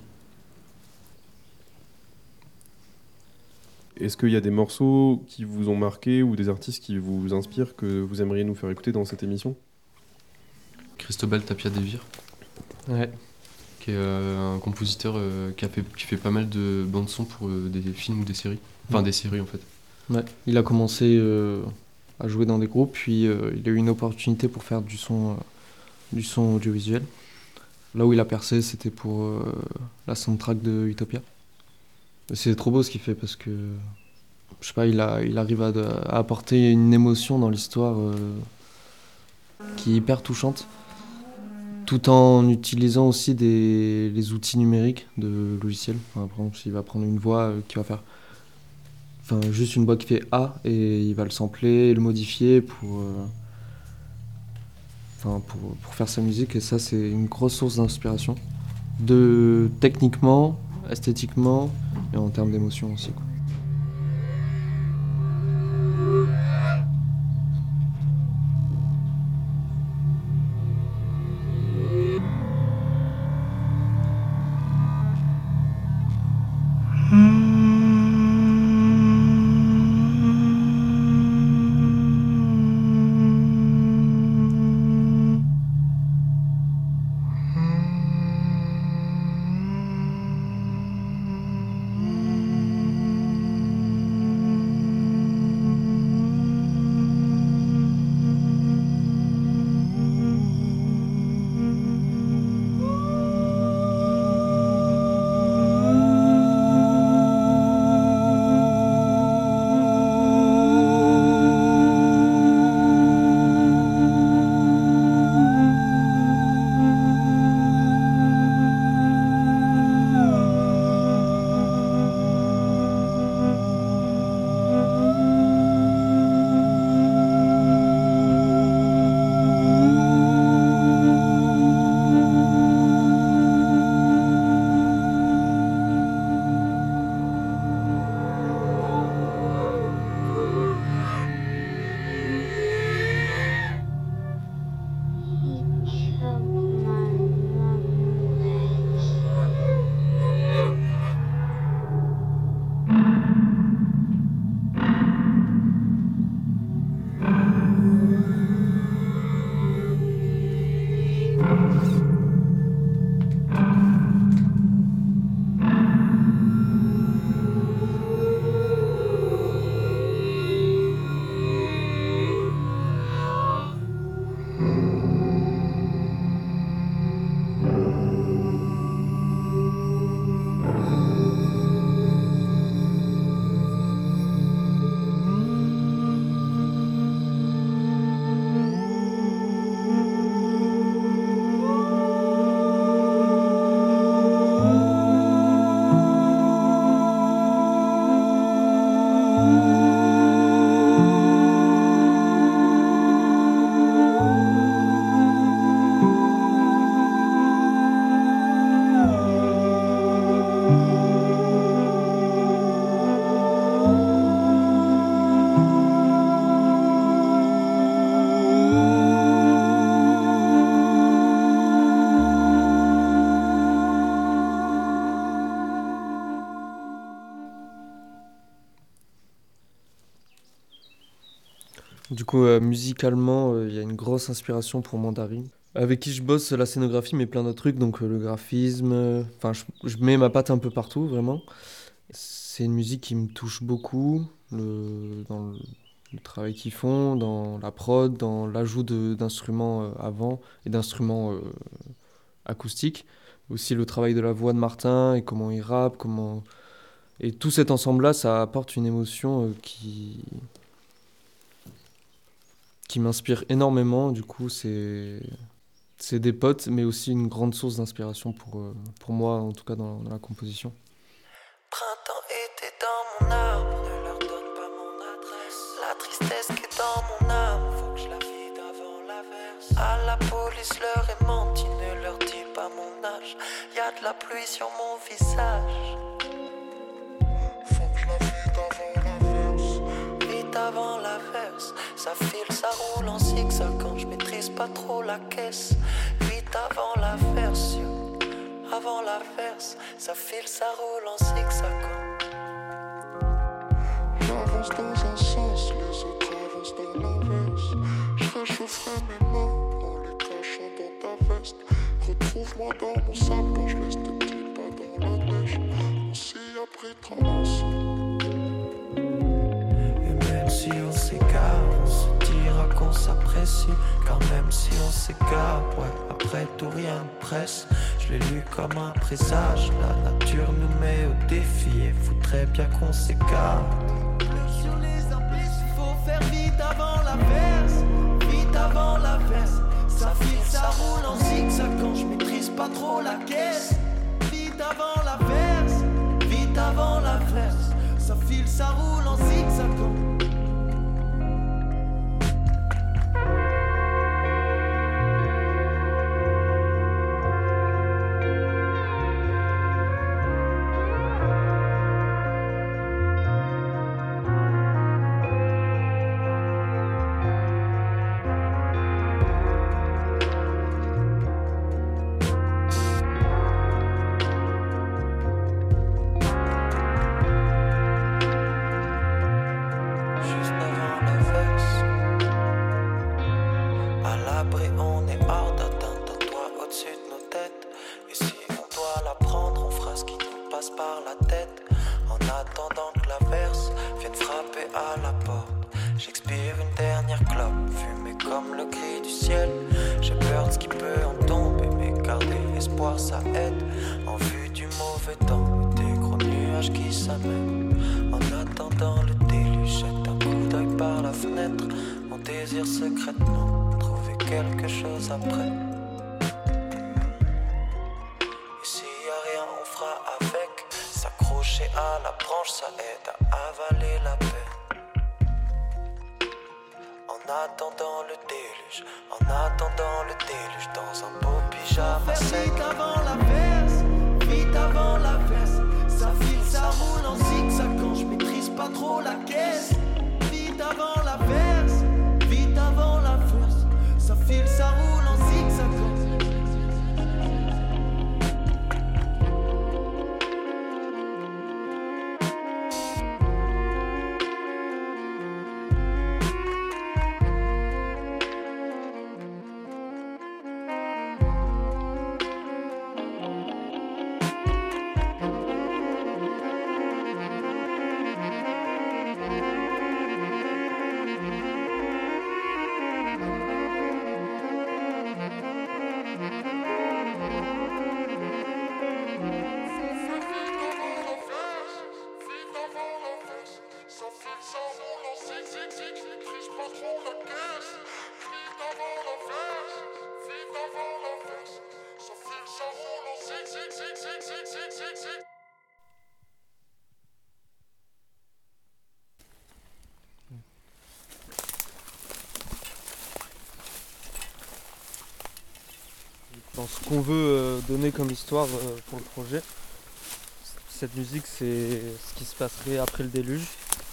Est-ce qu'il y a des morceaux qui vous ont marqué ou des artistes qui vous inspirent que vous aimeriez nous faire écouter dans cette émission ? Cristobal Tapia Devir, Ouais. qui est euh, un compositeur euh, qui, a fait, qui fait pas mal de bandes son pour euh, des films ou des séries. Enfin, Ouais. des séries en fait. Ouais. Il a commencé euh, à jouer dans des groupes, puis euh, il a eu une opportunité pour faire du son, euh, du son audiovisuel. Là où il a percé, c'était pour euh, la soundtrack de Utopia. Et c'est trop beau ce qu'il fait parce que, je sais pas, il, a, il arrive à, à apporter une émotion dans l'histoire euh, qui est hyper touchante, tout en utilisant aussi des, les outils numériques de logiciels. Enfin, par exemple, s'il va prendre une voix euh, qui va faire enfin, juste une voix qui fait A et il va le sampler et le modifier pour, euh, enfin, pour, pour faire sa musique. Et ça, c'est une grosse source d'inspiration, de, techniquement, esthétiquement et en termes d'émotion aussi, quoi. Du coup, euh, musicalement, il euh, y a une grosse inspiration pour Mandarine. Avec qui je bosse la scénographie, mais plein d'autres trucs, donc euh, le graphisme. Enfin, euh, je, je mets ma patte un peu partout, vraiment. C'est une musique qui me touche beaucoup, le, dans le, le travail qu'ils font, dans la prod, dans l'ajout de, d'instruments euh, avant et d'instruments euh, acoustiques. Aussi le travail de la voix de Martin et comment il rappe, comment... Et tout cet ensemble-là, ça apporte une émotion euh, qui... qui m'inspire énormément. Du coup, c'est... c'est des potes, mais aussi une grande source d'inspiration pour, euh, pour moi, en tout cas dans, dans la composition. Printemps, été dans mon arbre, ne leur donne pas mon adresse. La tristesse qui est dans mon âme, faut que je la vide avant l'averse. À la police leur est menti, ne leur dis pas mon âge. Y'a de la pluie sur mon visage. Faut que je la vide avant l'averse. Vite avant l'averse, ça file, ça roule en zigzag quand je maîtrise pas trop la caisse. Vite avant l'averse, avant l'averse, ça file, ça roule en zigzag. J'avance dans un sens, les autres avancent dans l'inverse. Je réchaufferai mes mains en les cachant dans ta veste. Retrouve-moi dans mon sac quand je laisse tes petits pas dans la neige. On s'y a pris tendance. Et même si on s'égare, on se dira qu'on s'apprécie. Car même si on s'égare, ouais, après tout rien ne presse. Je l'ai lu comme un présage, la nature nous met au défi et voudrait bien qu'on s'écarte. Sur les imbéciles, faut faire vite avant l'averse, vite avant l'averse. Ça file, ça roule en zigzag quand je maîtrise pas trop la caisse. Vite avant l'averse, vite avant l'averse. Ça file, ça roule en zigzag. Secrètement, trouver quelque chose après. Et s'il y a rien, on fera avec. S'accrocher à la branche, ça aide à avaler la peine. En attendant le déluge, en attendant le déluge, dans un beau pyjama sec. Vite avant l'averse, vite avant l'averse. Ça file, ça roule en zigzag quand je maîtrise pas trop la caisse. Vite avant l'averse, vite avant l'averse. Ça file, ça roule en zigzag. Dans ce qu'on veut euh, donner comme histoire euh, pour le projet, cette musique c'est ce qui se passerait après le déluge.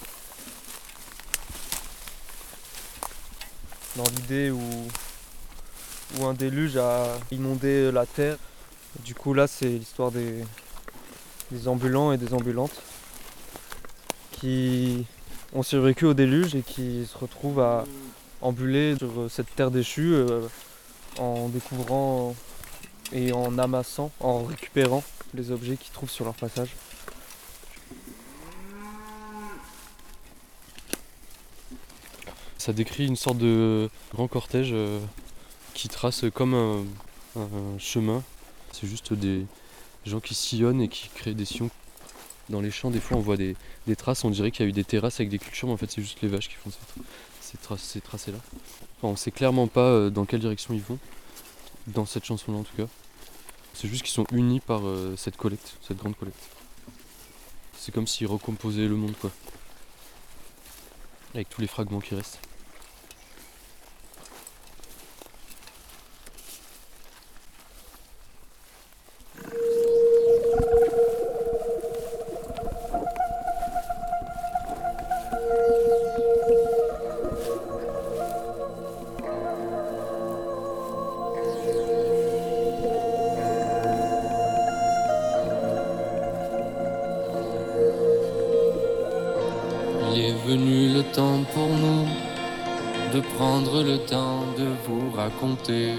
Dans l'idée où, où un déluge a inondé la terre. Du coup là c'est l'histoire des, des ambulants et des ambulantes qui, ont survécu au déluge et qui se retrouvent à ambuler sur cette terre déchue euh, en découvrant et en amassant, en récupérant les objets qu'ils trouvent sur leur passage. Ça décrit une sorte de grand cortège euh, qui trace comme un, un chemin. C'est juste des gens qui sillonnent et qui créent des sillons. Dans les champs, des fois, on voit des, des traces. On dirait qu'il y a eu des terrasses avec des cultures, mais en fait, c'est juste les vaches qui font ces, ces, tra- ces tracés-là. Enfin, on sait clairement pas euh, dans quelle direction ils vont, dans cette chanson-là en tout cas. C'est juste qu'ils sont unis par euh, cette collecte, cette grande collecte. C'est comme s'ils recomposaient le monde, quoi. Avec tous les fragments qui restent. Il est venu le temps pour nous de prendre le temps de vous raconter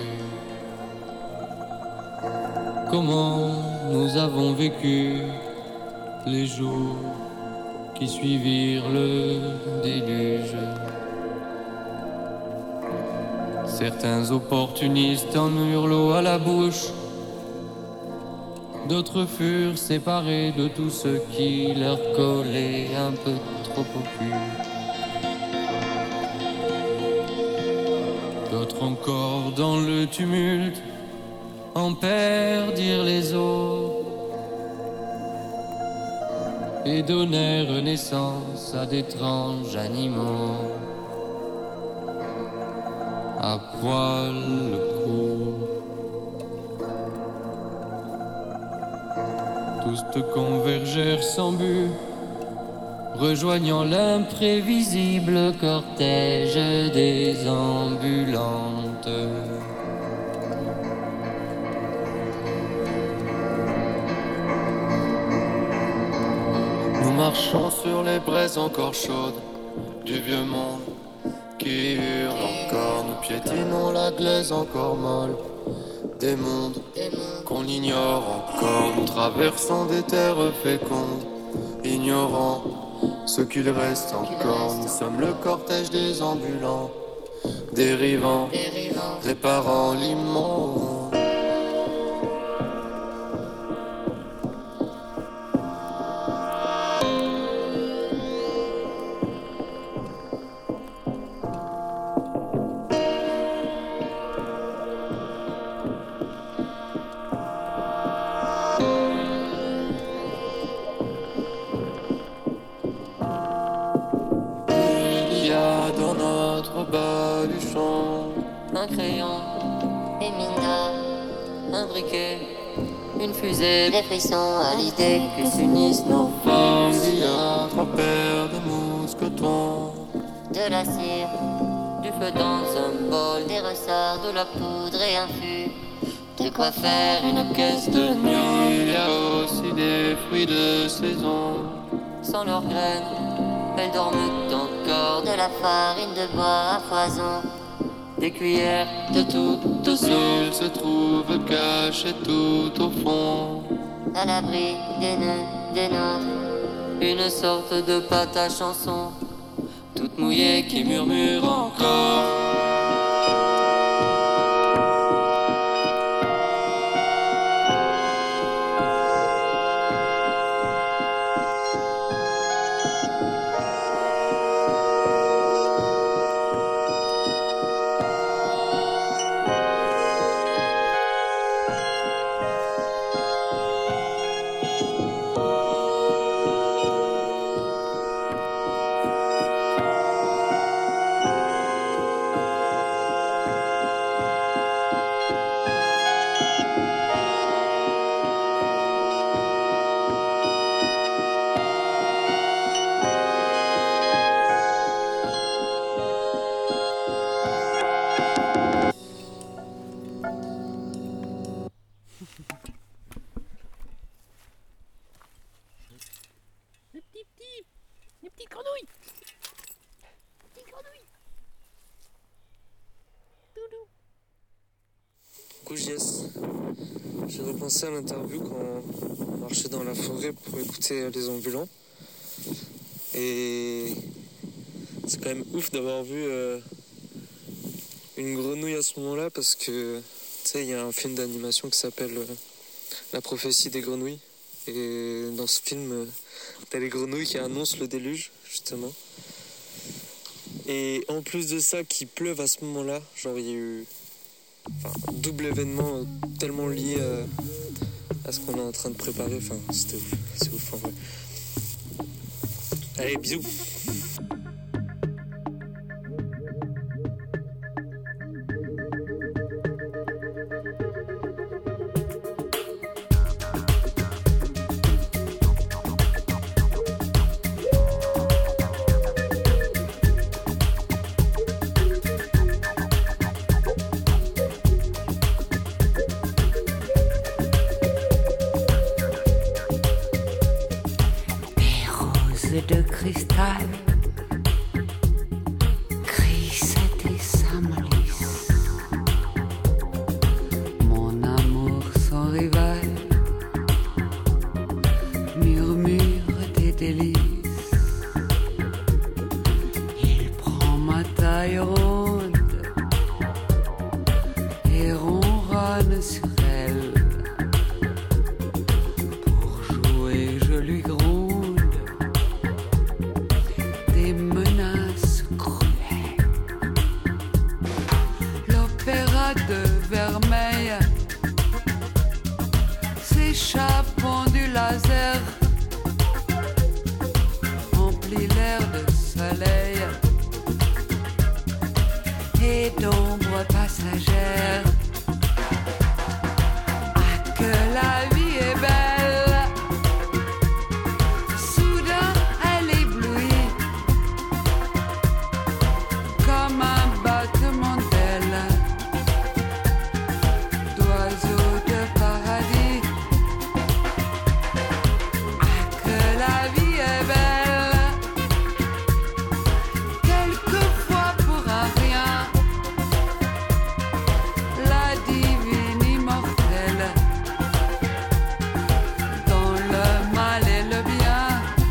comment nous avons vécu les jours qui suivirent le déluge. Certains opportunistes en eurent l'eau à la bouche, d'autres furent séparés de tout ce qui leur collait un peu trop au cul. D'autres encore dans le tumulte en perdirent les os et donnèrent naissance à d'étranges animaux à poil le cou. Tous convergèrent sans but, rejoignant l'imprévisible cortège des ambulantes. Nous marchons sur les braises encore chaudes du vieux monde qui hurle encore. Nous piétinons la glaise encore molle des mondes qu'on ignore encore. Nous traversons des terres fécondes, ignorant ce qu'il reste encore. Nous sommes le cortège des ambulants, dérivant, réparant l'immonde. Un crayon, et mine d'or, un briquet, une fusée, des frissons à l'idée que s'unissent nos forces. Il y a trois paires de mousquetons, de la cire, du feu dans un bol, des ressorts, de la poudre et un fût, de quoi faire une caisse de nuit. Il y a aussi des fruits de saison, sans leurs graines, elles dorment encore. de la farine de bois à foison, des cuillères de toutes sortes. Il se trouve caché tout au fond, à l'abri des nœuds, des nôtres, une sorte de pâte à chanson, toute mouillée qui murmure encore. coup, J S. J'ai repensé à l'interview quand on marchait dans la forêt pour écouter les ambulants. Et c'est quand même ouf d'avoir vu euh, une grenouille à ce moment-là parce que, tu sais, il y a un film d'animation qui s'appelle euh, La prophétie des grenouilles. Et dans ce film, euh, t'as les grenouilles qui annoncent le déluge, justement. Et en plus de ça, qu'il pleuve à ce moment-là, genre il y a eu enfin, un double événement euh, tellement lié euh, à ce qu'on est en train de préparer. Enfin, c'était ouf, c'est ouf en vrai. Allez, bisous. De cristal, Chris et sa malice, mon amour sans rival, murmure des délices, il prend ma taille ronde et ronronne sur elle, pour jouer je lui gronde des menaces cruelles. L'opéra de vermeil s'échappant du laser emplit l'air de soleil et d'ombres passagères. Ah, que la vie est belle! Soudain, elle éblouit comme un battement d'ailes d'oiseaux de paradis. Ah, que la vie est belle, quelquefois pour un rien, la divine immortelle, dans le mal et le bien.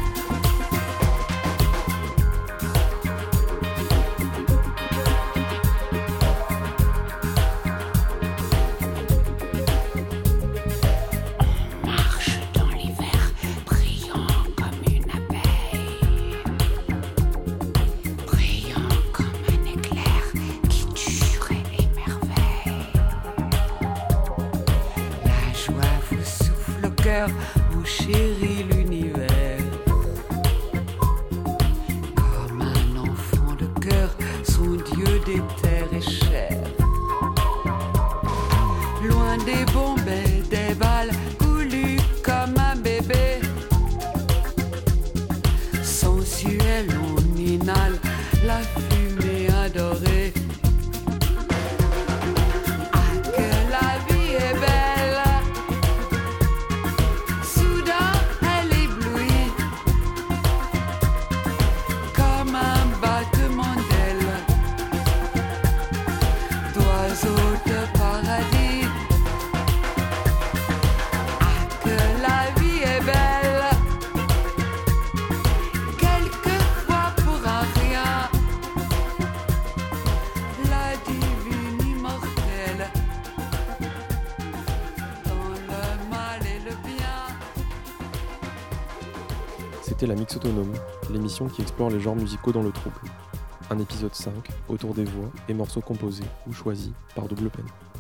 Marche dans l'hiver, brillant comme une abeille, brillant comme un éclair qui dure et émerveille. La joie vous souffle au cœur, vous chérit l'univers, comme un enfant de cœur, son Dieu des terres et chair. Loin des bombes et des balles, coulu comme un bébé, sensuel on inhale la fumée adorée. Ah, que la vie est belle, soudain elle éblouit comme un battement d'ailes d'oiseaux de paradis. Ah, que la vie est belle, quelquefois pour un rien, la divine immortelle, dans le mal et le bien. C'était la Mix Autonome, l'émission qui explore les genres musicaux dans le trouble. Un épisode cinq, autour des voix et morceaux composés ou choisis par Double Peine.